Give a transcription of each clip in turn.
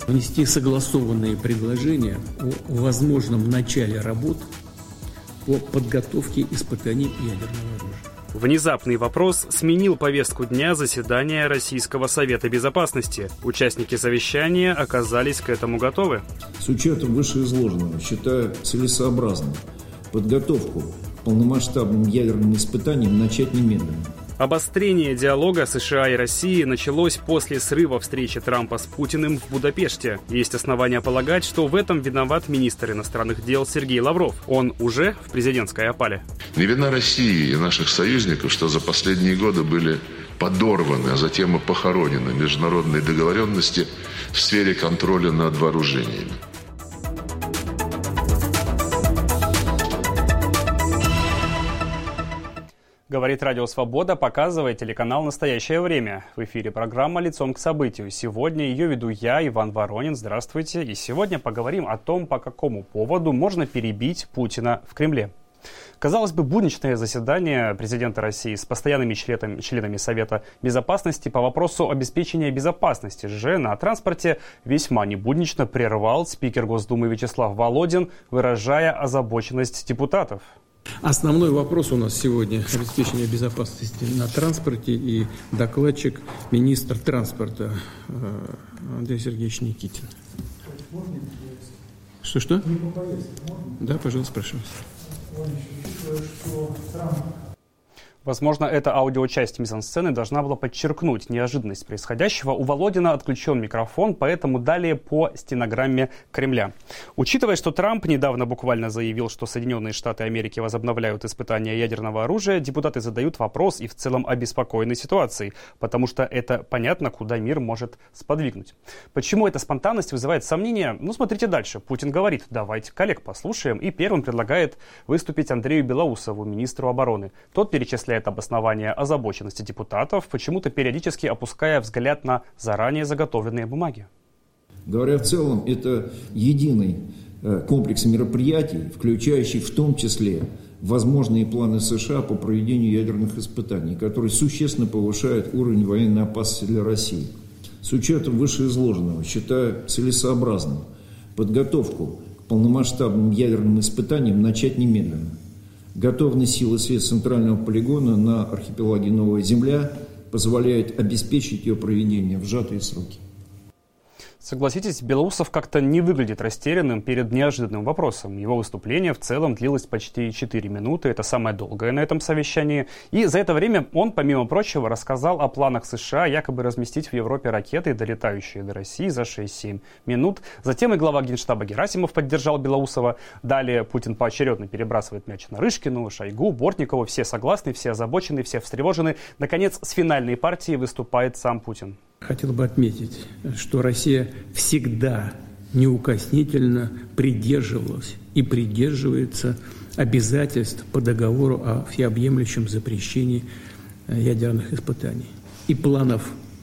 Внести согласованные предложения о возможном начале работ по подготовке испытаний ядерного оружия. Внезапный вопрос сменил повестку дня заседания Российского Совета Безопасности. Участники совещания оказались к этому готовы. С учетом вышеизложенного считаю целесообразным подготовку к полномасштабным ядерным испытаниям начать немедленно. Обострение диалога США и России началось после срыва встречи Трампа с Путиным в Будапеште. Есть основания полагать, что в этом виноват министр иностранных дел Сергей Лавров. Он уже в президентской опале. Не вина России и наших союзников, что за последние годы были подорваны, а затем и похоронены международные договоренности в сфере контроля над вооружениями. Говорит Радио Свобода, показывает телеканал «Настоящее время». В эфире программа «Лицом к событию». Сегодня ее веду я, Иван Воронин. Здравствуйте. И сегодня поговорим о том, по какому поводу можно перебить Путина в Кремле. Казалось бы, будничное заседание президента России с постоянными членами Совета Безопасности по вопросу обеспечения безопасности же на транспорте весьма небуднично прервал спикер Госдумы Вячеслав Володин, выражая озабоченность депутатов. Основной вопрос у нас сегодня – обеспечение безопасности на транспорте, и докладчик – министр транспорта Андрей Сергеевич Никитин. Что? Да, пожалуйста, прошу. Возможно, эта аудиочасть мизансцены должна была подчеркнуть неожиданность происходящего. У Володина отключен микрофон, поэтому далее по стенограмме Кремля. Учитывая, что Трамп недавно буквально заявил, что Соединенные Штаты Америки возобновляют испытания ядерного оружия, депутаты задают вопрос и в целом обеспокоены ситуацией, потому что это понятно, куда мир может сподвигнуть. Почему эта спонтанность вызывает сомнения? Смотрите дальше. Путин говорит: давайте коллег послушаем, и первым предлагает выступить Андрею Белоусову, министру обороны. Тот перечисляет обоснование озабоченности депутатов, почему-то периодически опуская взгляд на заранее заготовленные бумаги. Говоря в целом, это единый комплекс мероприятий, включающий в том числе возможные планы США по проведению ядерных испытаний, которые существенно повышают уровень военной опасности для России. С учетом вышеизложенного считаю целесообразным подготовку к полномасштабным ядерным испытаниям начать немедленно. Готовность сил и средств центрального полигона на архипелаге Новая Земля позволяет обеспечить ее проведение в сжатые сроки. Согласитесь, Белоусов как-то не выглядит растерянным перед неожиданным вопросом. Его выступление в целом длилось почти 4 минуты, это самое долгое на этом совещании. И за это время он, помимо прочего, рассказал о планах США якобы разместить в Европе ракеты, долетающие до России за 6-7 минут. Затем и глава Генштаба Герасимов поддержал Белоусова. Далее Путин поочередно перебрасывает мяч Нарышкину, Шойгу, Бортникову. Все согласны, все озабочены, все встревожены. Наконец, с финальной партией выступает сам Путин. Хотел бы отметить, что Россия всегда неукоснительно придерживалась и придерживается обязательств по договору о всеобъемлющем запрещении ядерных испытаний. И планов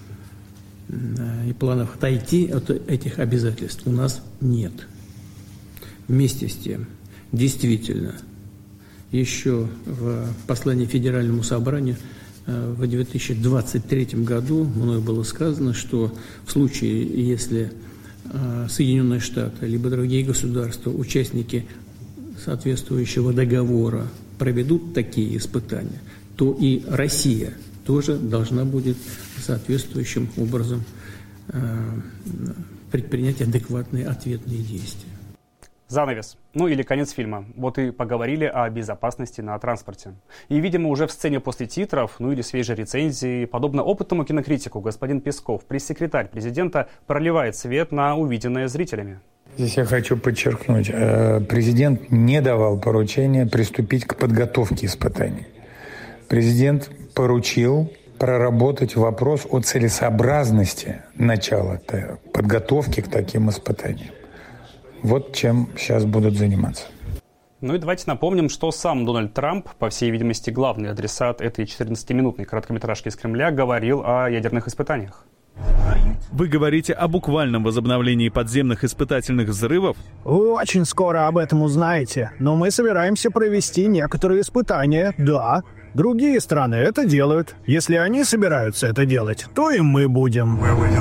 отойти от этих обязательств у нас нет. Вместе с тем, действительно, еще в послании Федеральному собранию в 2023 году мною было сказано, что в случае, если Соединенные Штаты либо другие государства, участники соответствующего договора, проведут такие испытания, то и Россия тоже должна будет соответствующим образом предпринять адекватные ответные действия. Занавес. Или конец фильма. Вот и поговорили о безопасности на транспорте. И, видимо, уже в сцене после титров, или свежей рецензии, подобно опытному кинокритику, господин Песков, пресс-секретарь президента, проливает свет на увиденное зрителями. Здесь я хочу подчеркнуть, президент не давал поручения приступить к подготовке испытаний. Президент поручил проработать вопрос о целесообразности начала подготовки к таким испытаниям. Вот чем сейчас будут заниматься. И давайте напомним, что сам Дональд Трамп, по всей видимости, главный адресат этой 14-минутной короткометражки из Кремля, говорил о ядерных испытаниях. Вы говорите о буквальном возобновлении подземных испытательных взрывов? Вы очень скоро об этом узнаете, но мы собираемся провести некоторые испытания, да. Другие страны это делают. Если они собираются это делать, то и мы будем.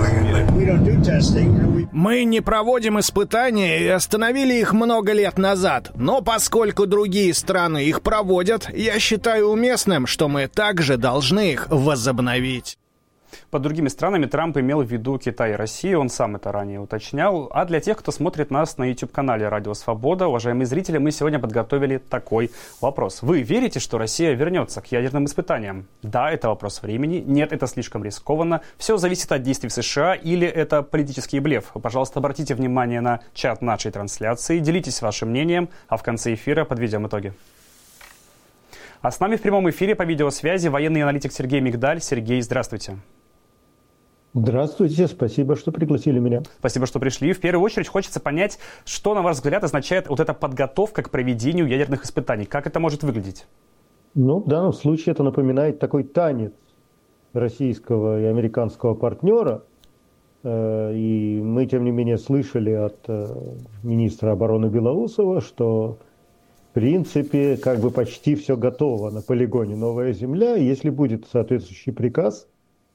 Мы не проводим испытания и остановили их много лет назад. Но поскольку другие страны их проводят, я считаю уместным, что мы также должны их возобновить. Под другими странами Трамп имел в виду Китай и Россию, он сам это ранее уточнял. А для тех, кто смотрит нас на YouTube-канале «Радио Свобода», уважаемые зрители, мы сегодня подготовили такой вопрос. Вы верите, что Россия вернется к ядерным испытаниям? Да, это вопрос времени. Нет, это слишком рискованно. Все зависит от действий США или это политический блеф. Пожалуйста, обратите внимание на чат нашей трансляции, делитесь вашим мнением, а в конце эфира подведем итоги. А с нами в прямом эфире по видеосвязи военный аналитик Сергей Мигдаль. Сергей, здравствуйте. Здравствуйте, спасибо, что пригласили меня. Спасибо, что пришли. В первую очередь хочется понять, что, на ваш взгляд, означает вот эта подготовка к проведению ядерных испытаний. Как это может выглядеть? Ну, в данном случае это напоминает такой танец российского и американского партнера. И мы, тем не менее, слышали от министра обороны Белоусова, что, в принципе, как бы почти все готово на полигоне «Новая Земля». И если будет соответствующий приказ,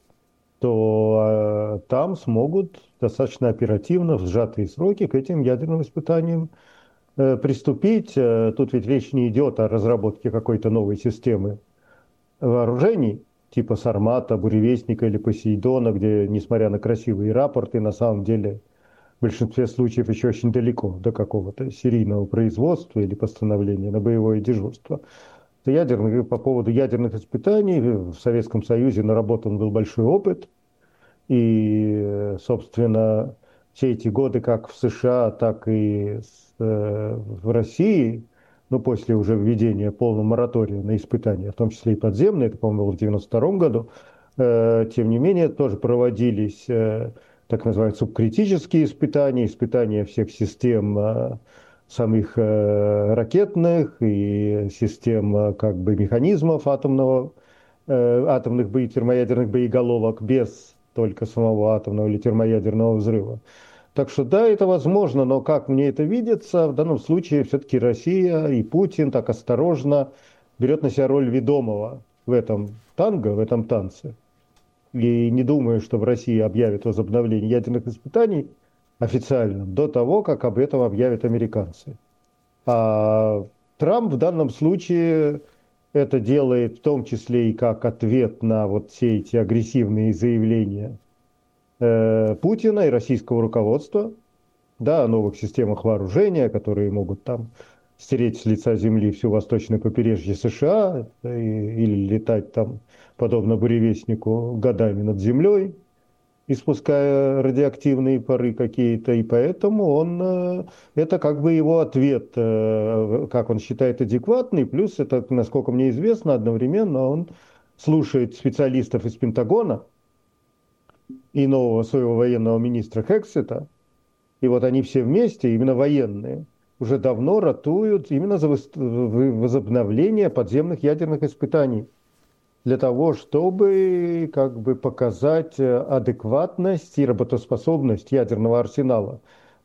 то там смогут достаточно оперативно, в сжатые сроки к этим ядерным испытаниям приступить. Тут ведь речь не идет о разработке какой-то новой системы вооружений, типа «Сармата», «Буревестника» или «Посейдона», где, несмотря на красивые рапорты, на самом деле в большинстве случаев еще очень далеко до какого-то серийного производства или постановления на боевое дежурство. По поводу ядерных испытаний в Советском Союзе наработан был большой опыт. И, собственно, все эти годы как в США, так и в России, ну, после уже введения полного моратория на испытания, в том числе и подземные, это, по-моему, было в 1992 году, тем не менее, тоже проводились так называемые субкритические испытания, испытания всех систем самих ракетных и систем как бы механизмов атомных термоядерных боеголовок без только самого атомного или термоядерного взрыва. Так что да, это возможно, но как мне это видится, в данном случае все-таки Россия и Путин так осторожно берет на себя роль ведомого в этом танго, в этом танце. И не думаю, что в России объявят возобновление ядерных испытаний официально до того, как об этом объявят американцы. А Трамп в данном случае это делает в том числе и как ответ на вот все эти агрессивные заявления Путина и российского руководства, да, о новых системах вооружения, которые могут там стереть с лица земли всю восточное побережье США или летать там, подобно буревестнику, годами над землей, испуская радиоактивные пары какие-то, и поэтому это как бы его ответ, как он считает, адекватный, плюс это, насколько мне известно, одновременно он слушает специалистов из Пентагона и нового своего военного министра Хексета, и вот они все вместе, именно военные, уже давно ратуют именно за возобновление подземных ядерных испытаний, для того, чтобы как бы показать адекватность и работоспособность ядерного арсенала.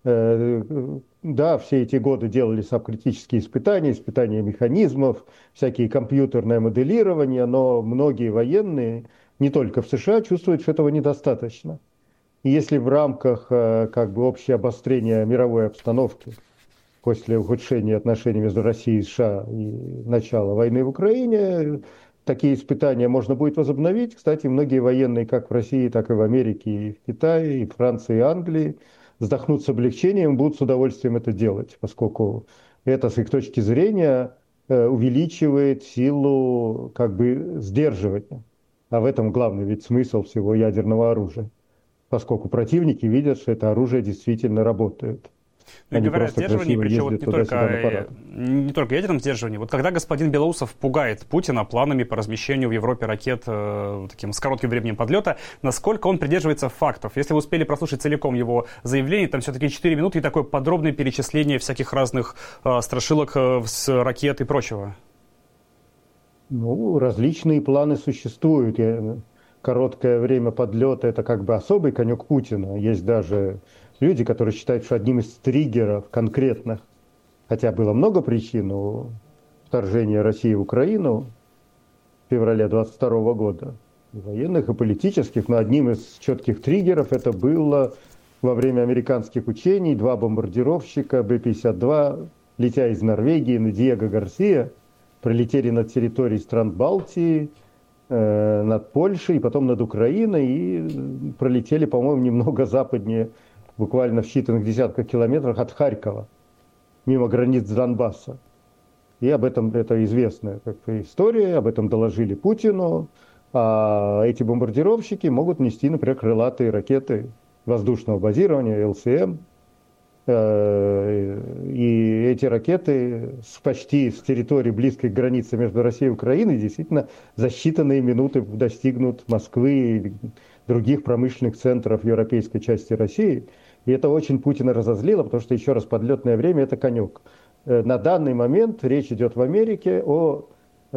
Да, все эти годы делали сабкритические испытания механизмов, всякие компьютерное моделирование, но многие военные, не только в США, чувствуют, что этого недостаточно. И если в рамках как бы общего обострения мировой обстановки после ухудшения отношений между Россией и США и начала войны в Украине, такие испытания можно будет возобновить. Кстати, многие военные, как в России, так и в Америке, и в Китае, и в Франции, и Англии, вздохнут с облегчением, будут с удовольствием это делать, поскольку это, с их точки зрения, увеличивает силу как бы сдерживания. А в этом главный ведь смысл всего ядерного оружия, поскольку противники видят, что это оружие действительно работает. Ну, говоря о сдерживании, причем вот не только ядерном сдерживании. Вот когда господин Белоусов пугает Путина планами по размещению в Европе ракет таким с коротким временем подлета, насколько он придерживается фактов? Если вы успели прослушать целиком его заявление, там все-таки 4 минуты и такое подробное перечисление всяких разных страшилок с ракет и прочего. Ну, различные планы существуют. Короткое время подлета – это как бы особый конек Путина. Есть даже люди, которые считают, что одним из триггеров конкретных, хотя было много причин у вторжения России в Украину, в февраля 22 года. И военных, и политических, но одним из четких триггеров это было во время американских учений 2 бомбардировщика Б-52, летя из Норвегии на Диего Гарсия, пролетели над территорией стран Балтии, над Польшей, и потом над Украиной, и пролетели, по-моему, немного западнее, буквально в считанных десятках километрах от Харькова, мимо границ Донбасса. И об этом это известная история, об этом доложили Путину. А эти бомбардировщики могут нести, например, крылатые ракеты воздушного базирования, ЛСМ. И эти ракеты почти с территории близкой к границе между Россией и Украиной действительно за считанные минуты достигнут Москвы и других промышленных центров европейской части России. И это очень Путина разозлило, потому что, еще раз, подлетное время – это конек. На данный момент речь идет в Америке о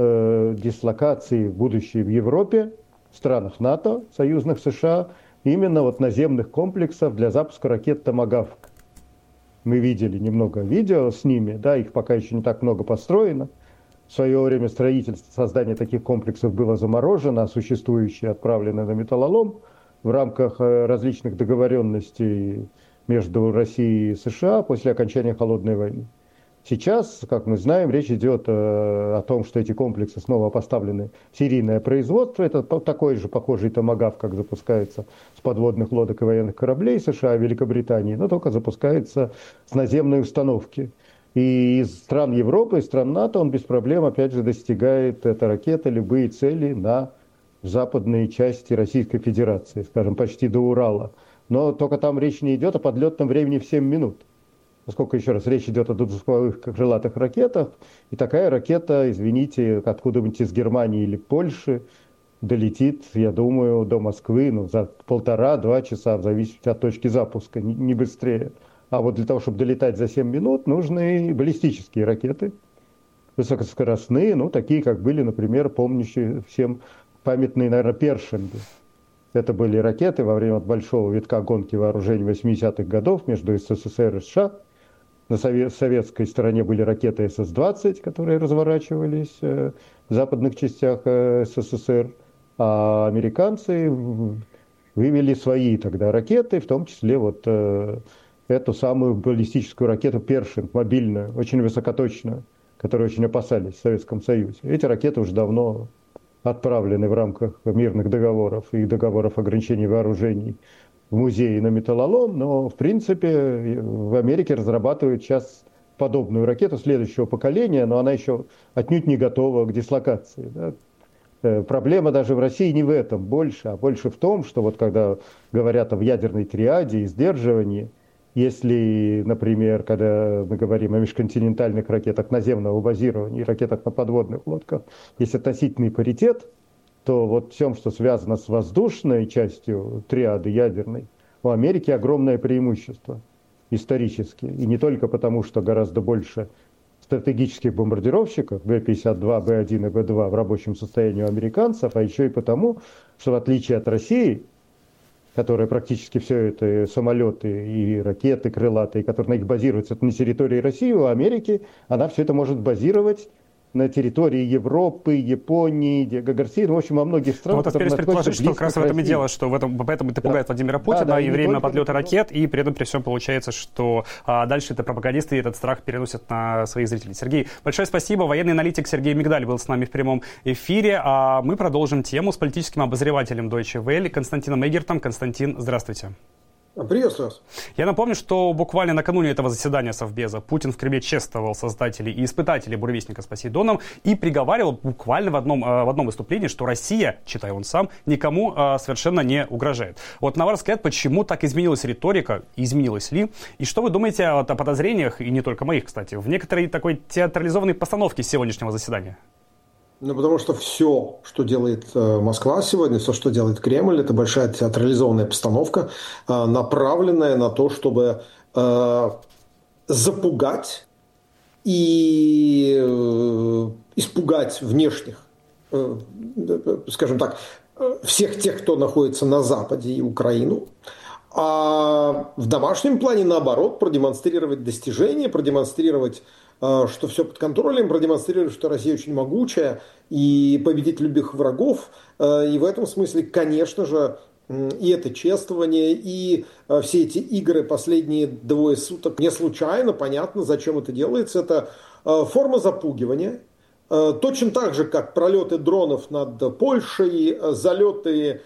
дислокации будущей в Европе, в странах НАТО, союзных США, именно вот наземных комплексов для запуска ракет «Томагавк». Мы видели немного видео с ними, да, их пока еще не так много построено. В свое время строительство, создание таких комплексов было заморожено, а существующие отправлены на металлолом в рамках различных договоренностей между Россией и США после окончания Холодной войны. Сейчас, как мы знаем, речь идет о том, что эти комплексы снова поставлены в серийное производство. Это такой же похожий томагавк, как запускается с подводных лодок и военных кораблей США и Великобритании, но только запускается с наземной установки. И из стран Европы, из стран НАТО он без проблем, опять же, достигает эта ракета любые цели на западной части Российской Федерации, скажем, почти до Урала. Но только там речь не идет о подлетном времени в 7 минут. Поскольку, еще раз, речь идет о двустволовых крылатых ракетах, и такая ракета, извините, откуда-нибудь из Германии или Польши долетит, я думаю, до Москвы за 1,5-2 часа, в зависимости от точки запуска, не быстрее. А вот для того, чтобы долетать за 7 минут, нужны баллистические ракеты, высокоскоростные, такие, как были, например, помнящие всем памятные, наверное, Першинги. Это были ракеты во время большого витка гонки вооружений 80-х годов между СССР и США. На советской стороне были ракеты СС-20, которые разворачивались в западных частях СССР, а американцы вывели свои тогда ракеты, в том числе вот эту самую баллистическую ракету «Першинг», мобильную, очень высокоточную, которую очень опасались в Советском Союзе. Эти ракеты уже давно отправлены в рамках мирных договоров и договоров ограничений вооружений в музее на металлолом, но в принципе в Америке разрабатывают сейчас подобную ракету следующего поколения, но она еще отнюдь не готова к дислокации. Да? Проблема даже в России не в этом больше, а больше в том, что вот когда говорят о ядерной триаде и сдерживании, если, например, когда мы говорим о межконтинентальных ракетах наземного базирования и ракетах на подводных лодках, есть относительный паритет, то вот всем, что связано с воздушной частью триады ядерной, у Америки огромное преимущество исторически. И не только потому, что гораздо больше стратегических бомбардировщиков Б-52, Б-1 и Б-2 в рабочем состоянии у американцев, а еще и потому, что в отличие от России, которая практически все это самолеты и ракеты крылатые, которые на них базируются, это на территории России, у Америки она все это может базировать на территории Европы, Японии, Гагарсии, в общем, во многих странах. Вот теперь предположить, что как раз в этом и дело, что поэтому это пугает Владимира Путина, и время подлета ракет, и при этом при всем получается, что дальше это пропагандисты этот страх переносят на своих зрителей. Сергей, большое спасибо. Военный аналитик Сергей Мигдаль был с нами в прямом эфире. А мы продолжим тему с политическим обозревателем Deutsche Welle Константином Эггертом. Константин, здравствуйте. Приветствую вас. Я напомню, что буквально накануне этого заседания Совбеза Путин в Кремле чествовал создателей и испытателей буревестника с Посейдоном и приговаривал буквально в одном выступлении, что Россия, читая он сам, никому совершенно не угрожает. Вот на ваш взгляд, почему так изменилась риторика, изменилась ли? И что вы думаете о подозрениях, и не только моих, кстати, в некоторой такой театрализованной постановке сегодняшнего заседания? Потому что все, что делает Москва сегодня, все, что делает Кремль, это большая театрализованная постановка, направленная на то, чтобы запугать и испугать внешних, скажем так, всех тех, кто находится на Западе и Украину, А в домашнем плане, наоборот, продемонстрировать достижения, продемонстрировать, что все под контролем, продемонстрировать, что Россия очень могучая и победить любых врагов. И в этом смысле, конечно же, и это чествование, и все эти игры последние 2 суток не случайно, понятно, зачем это делается. Это форма запугивания. Точно так же, как пролеты дронов над Польшей, залеты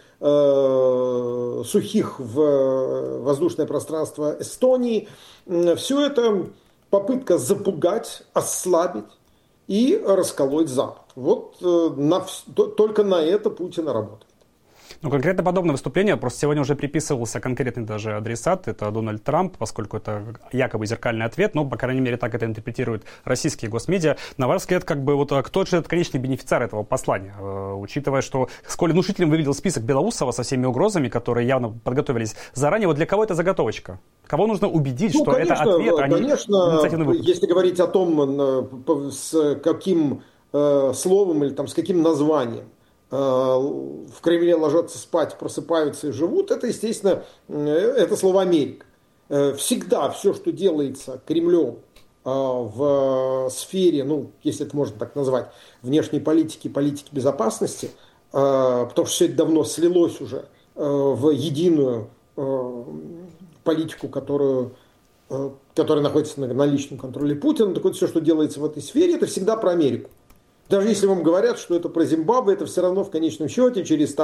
сухих в воздушное пространство Эстонии. Все это попытка запугать, ослабить и расколоть Запад. Вот только на это Путин работает. Ну, конкретно подобное выступление просто сегодня уже приписывался конкретный даже адресат, это Дональд Трамп, поскольку это якобы зеркальный ответ, но, по крайней мере, так это интерпретируют российские госмедиа. На ваш взгляд, кто же этот конечный бенефициар этого послания, учитывая, что сколь внушительным выглядел список Белоусова со всеми угрозами, которые явно подготовились заранее, вот для кого это заготовочка? Кого нужно убедить, что конечно, это ответ, а не инициативный выпуск? Если говорить о том, с каким словом или там, с каким названием в Кремле ложатся спать, просыпаются и живут, это, естественно, это слово Америка. Всегда все, что делается Кремлем в сфере, если это можно так назвать, внешней политики, политики безопасности, потому что все это давно слилось уже в единую политику, которая находится на личном контроле Путина, так вот все, что делается в этой сфере, это всегда про Америку. Даже если вам говорят, что это про Зимбабве, это все равно в конечном счете через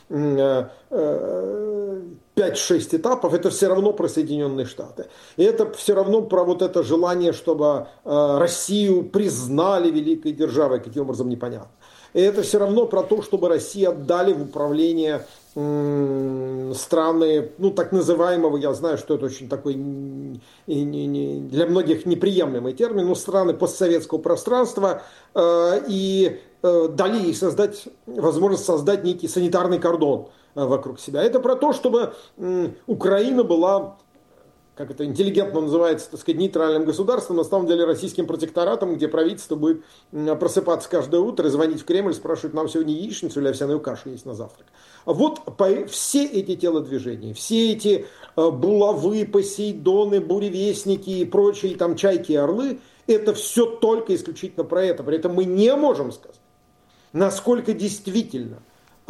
5-6 этапов, это все равно про Соединенные Штаты. И это все равно про вот это желание, чтобы Россию признали великой державой, каким образом непонятно. И это все равно про то, чтобы Россию отдали в управление страны, так называемого, я знаю, что это очень такой для многих неприемлемый термин, страны постсоветского пространства, и дали ей возможность создать некий санитарный кордон вокруг себя. Это про то, чтобы Украина была, как это интеллигентно называется, нейтральным государством, на самом деле российским протекторатом, где правительство будет просыпаться каждое утро и звонить в Кремль, спрашивать, нам сегодня яичницу или овсяную кашу есть на завтрак. Вот все эти телодвижения, все эти булавы, Посейдоны, буревестники и прочие там чайки и орлы, это все только исключительно про это. При этом мы не можем сказать, насколько действительно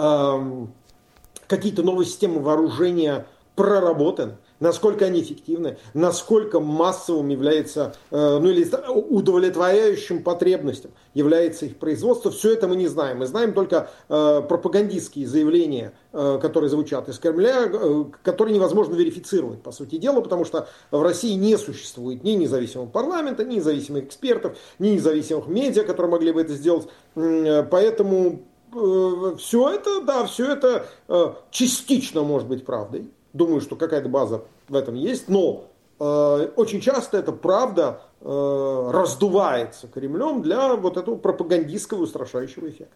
какие-то новые системы вооружения проработаны, насколько они эффективны, насколько массовым является, или удовлетворяющим потребностям является их производство. Все это мы не знаем. Мы знаем только пропагандистские заявления, которые звучат из Кремля, которые невозможно верифицировать, по сути дела, потому что в России не существует ни независимого парламента, ни независимых экспертов, ни независимых медиа, которые могли бы это сделать. Поэтому все это частично может быть правдой. Думаю, что какая-то база в этом есть, но очень часто эта правда раздувается Кремлем для вот этого пропагандистского устрашающего эффекта.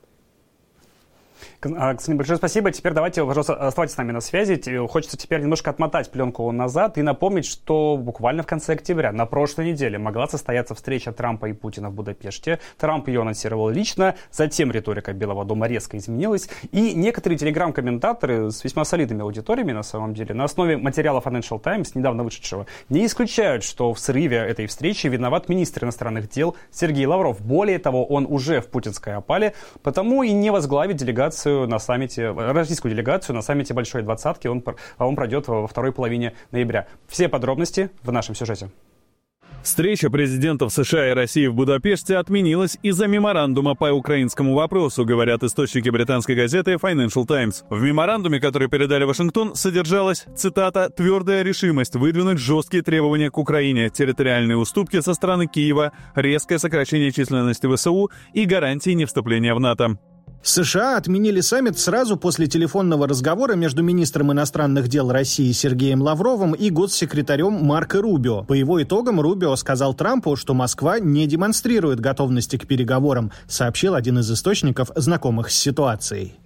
Константин, большое спасибо. Теперь давайте, пожалуйста, оставайтесь с нами на связи. Хочется теперь немножко отмотать пленку назад и напомнить, что буквально в конце октября, на прошлой неделе, могла состояться встреча Трампа и Путина в Будапеште. Трамп ее анонсировал лично, затем риторика Белого дома резко изменилась, и некоторые телеграм-комментаторы с весьма солидными аудиториями, на самом деле, на основе материала Financial Times, недавно вышедшего, не исключают, что в срыве этой встречи виноват министр иностранных дел Сергей Лавров. Более того, он уже в путинской опале, потому и не возглавит делегацию на саммите, российскую делегацию на саммите Большой Двадцатки. Он пройдет во второй половине ноября. Все подробности в нашем сюжете. Встреча президентов США и России в Будапеште отменилась из-за меморандума по украинскому вопросу, говорят источники британской газеты Financial Times. В меморандуме, который передали Вашингтон, содержалась, цитата, «твердая решимость выдвинуть жесткие требования к Украине, территориальные уступки со стороны Киева, резкое сокращение численности ВСУ и гарантии невступления в НАТО». США отменили саммит сразу после телефонного разговора между министром иностранных дел России Сергеем Лавровым и госсекретарем Марко Рубио. По его итогам Рубио сказал Трампу, что Москва не демонстрирует готовности к переговорам, сообщил один из источников, знакомых с ситуацией.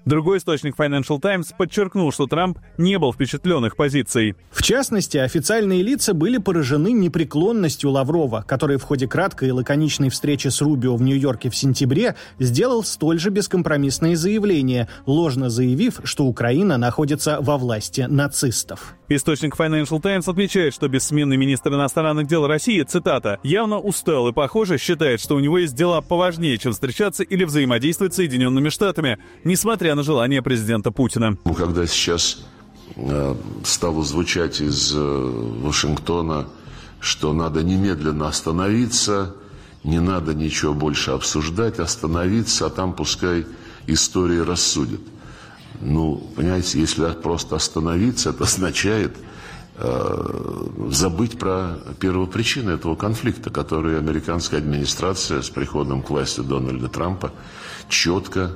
Другой источник Financial Times подчеркнул, что Трамп не был впечатлен их позицией. В частности, официальные лица были поражены непреклонностью Лаврова, который в ходе краткой и лаконичной встречи с Рубио в Нью-Йорке в сентябре сделал столь же бескомпромиссные заявления, ложно заявив, что Украина находится во власти нацистов. Источник Financial Times отмечает, что бессменный министр иностранных дел России, цитата, «явно устал и, похоже, считает, что у него есть дела поважнее, чем встречаться или взаимодействовать с Соединенными Штатами, несмотря на желание президента Путина». Когда сейчас стало звучать из Вашингтона, что надо немедленно остановиться, не надо ничего больше обсуждать, остановиться, а там пускай история рассудит. Понимаете, если просто остановиться, это означает забыть про первопричину этого конфликта, который американская администрация с приходом к власти Дональда Трампа четко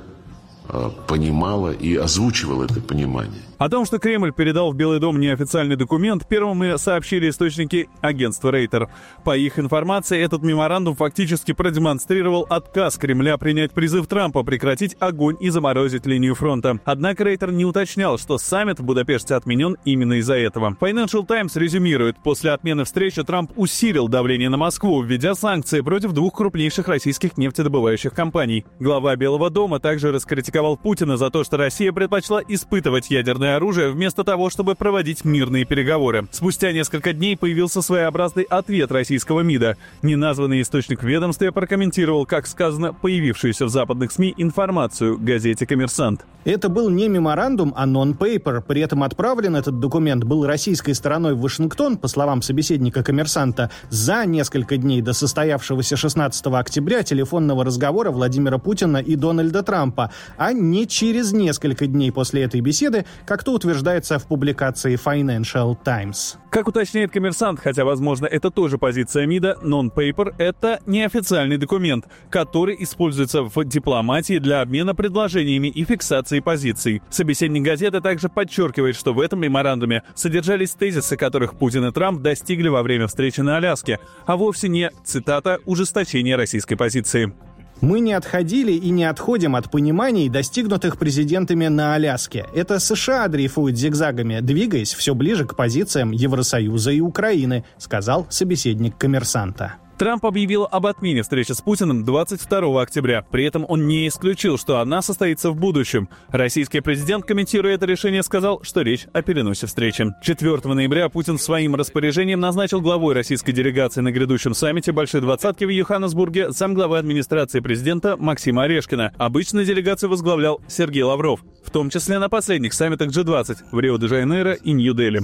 понимала и озвучивала это понимание. О том, что Кремль передал в Белый дом неофициальный документ, первыми сообщили источники агентства Рейтер. По их информации, этот меморандум фактически продемонстрировал отказ Кремля принять призыв Трампа прекратить огонь и заморозить линию фронта. Однако Рейтер не уточнял, что саммит в Будапеште отменен именно из-за этого. Financial Times резюмирует, после отмены встречи Трамп усилил давление на Москву, введя санкции против двух крупнейших российских нефтедобывающих компаний. Глава Белого дома также раскритиковал Путина за то, что Россия предпочла испытывать ядерное оружие вместо того, чтобы проводить мирные переговоры. Спустя несколько дней появился своеобразный ответ российского МИДа. Неназванный источник в ведомстве прокомментировал, как сказано, появившуюся в западных СМИ информацию газете «Коммерсант». Это был не меморандум, а нон-пейпер. При этом отправлен этот документ был российской стороной в Вашингтон, по словам собеседника «Коммерсанта», за несколько дней до состоявшегося 16 октября телефонного разговора Владимира Путина и Дональда Трампа, а не через несколько дней после этой беседы, как то утверждается в публикации Financial Times. Как уточняет «Коммерсант», хотя, возможно, это тоже позиция МИДа, non-paper — это неофициальный документ, который используется в дипломатии для обмена предложениями и фиксации позиций. Собеседник газеты также подчеркивает, что в этом меморандуме содержались тезисы, которых Путин и Трамп достигли во время встречи на Аляске, а вовсе не, цитата, «ужесточение российской позиции». Мы не отходили и не отходим от пониманий, достигнутых президентами на Аляске. Это США дрейфуют зигзагами, двигаясь все ближе к позициям Евросоюза и Украины, сказал собеседник «Коммерсанта». Трамп объявил об отмене встречи с Путиным 22 октября. При этом он не исключил, что она состоится в будущем. Российский президент, комментируя это решение, сказал, что речь о переносе встречи. 4 ноября Путин своим распоряжением назначил главой российской делегации на грядущем саммите Большой Двадцатки в Йоханнесбурге замглавы администрации президента Максима Орешкина. Обычно делегацию возглавлял Сергей Лавров, в том числе на последних саммитах G20 в Рио-де-Жанейро и Нью-Дели.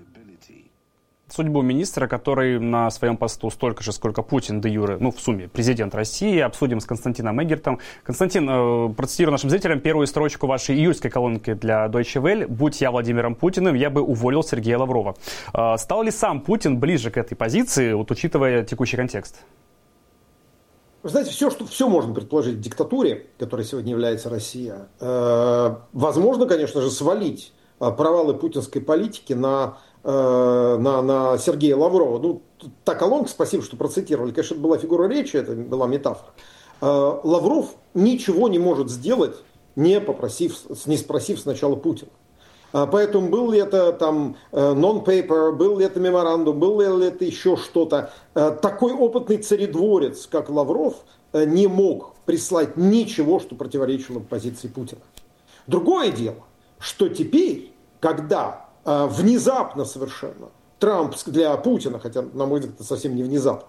Судьбу министра, который на своем посту столько же, сколько Путин де юре, в сумме, президент России, обсудим с Константином Эггертом. Константин, процитирую нашим зрителям первую строчку вашей июльской колонки для Deutsche Welle. «Будь я Владимиром Путиным, я бы уволил Сергея Лаврова». Стал ли сам Путин ближе к этой позиции, учитывая текущий контекст? Вы знаете, все можно предположить в диктатуре, которой сегодня является Россия. Возможно, конечно же, свалить провалы путинской политики на Сергея Лаврова. Та колонка, спасибо, что процитировали, конечно, это была фигура речи, это была метафора. Лавров ничего не может сделать, не спросив сначала Путина. Поэтому был ли это non-paper, был ли это меморандум, был ли это еще что-то. Такой опытный царедворец, как Лавров, не мог прислать ничего, что противоречило позиции Путина. Другое дело, что теперь, когда внезапно совершенно Трамп для Путина, хотя, на мой взгляд, это совсем не внезапно,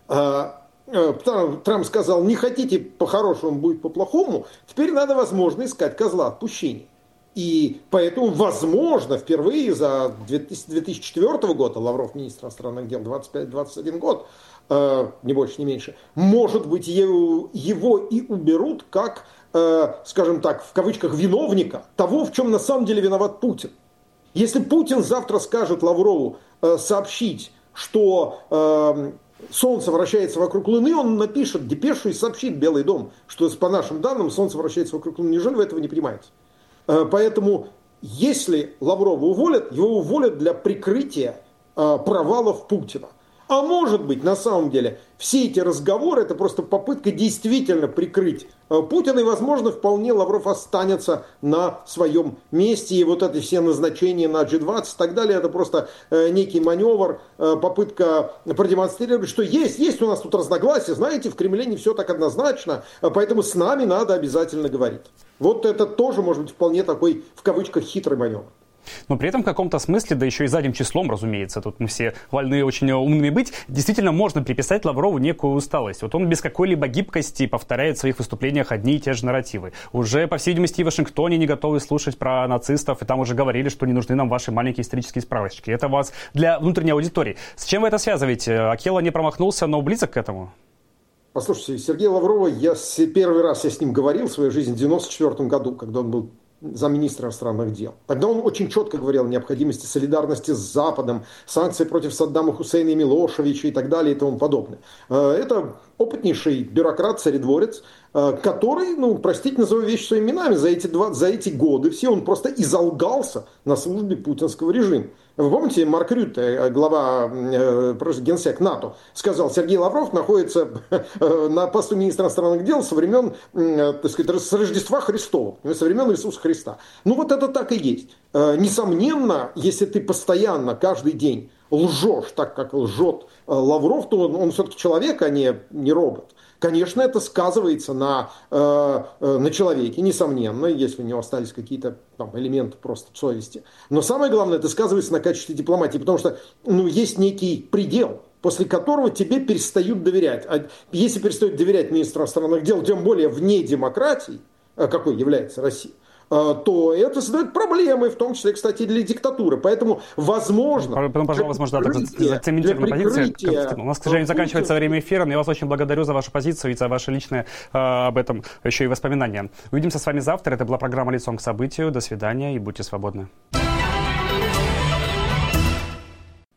Трамп сказал, не хотите по-хорошему, будет по-плохому, теперь надо, возможно, искать козла отпущения. И поэтому, возможно, впервые за 2004 год, Лавров министр иностранных дел 25-21 год, не больше, не меньше, может быть, его и уберут как, скажем так, в кавычках, виновника того, в чем на самом деле виноват Путин. Если Путин завтра скажет Лаврову сообщить, что Солнце вращается вокруг Луны, он напишет депешу и сообщит в Белый дом, что по нашим данным Солнце вращается вокруг Луны. Неужели вы этого не понимаете? Поэтому, если Лаврова уволят, его уволят для прикрытия провалов Путина. А может быть, на самом деле, все эти разговоры – это просто попытка действительно прикрыть Путина, и, возможно, вполне Лавров останется на своем месте, и вот эти все назначения на G20 и так далее – это просто некий маневр, попытка продемонстрировать, что есть у нас тут разногласия, знаете, в Кремле не все так однозначно, поэтому с нами надо обязательно говорить. Вот это тоже может быть вполне такой, в кавычках, хитрый маневр. Но при этом в каком-то смысле, да еще и задним числом, разумеется, тут мы все вольны очень умными быть, действительно можно приписать Лаврову некую усталость. Вот он без какой-либо гибкости повторяет в своих выступлениях одни и те же нарративы. Уже, по всей видимости, и в Вашингтоне не готовы слушать про нацистов, и там уже говорили, что не нужны нам ваши маленькие исторические справочки. Это у вас для внутренней аудитории. С чем вы это связываете? Акела не промахнулся, но близок к этому? Послушайте, Сергея Лаврова, первый раз я с ним говорил в своей жизни в 1994 году, когда он был замминистра иностранных дел. Тогда он очень четко говорил о необходимости солидарности с Западом, санкции против Саддама Хусейна и Милошевича и так далее и тому подобное. Это опытнейший бюрократ, царедворец, который, простите, назову вещи своими именами, за эти годы все он просто изолгался на службе путинского режима. Вы помните, Марк Рютте, глава генсек НАТО, сказал, Сергей Лавров находится на посту министра иностранных дел со времен, так сказать, с Рождества Христова, со времен Иисуса Христа. Вот это так и есть. Несомненно, если ты постоянно, каждый день лжешь так, как лжет Лавров, то он все-таки человек, а не робот. Конечно, это сказывается на человеке, несомненно, если у него остались какие-то элементы просто совести. Но самое главное, это сказывается на качестве дипломатии, потому что есть некий предел, после которого тебе перестают доверять. А если перестают доверять министру иностранных дел, тем более вне демократии, какой является Россия, то это создает проблемы, в том числе, кстати, и для диктатуры. Поэтому, возможно... возможно, цементированная позиция. У нас, к сожалению, заканчивается время эфира, но я вас очень благодарю за вашу позицию и за ваше личное об этом еще и воспоминания. Увидимся с вами завтра. Это была программа «Лицом к событию». До свидания и будьте свободны.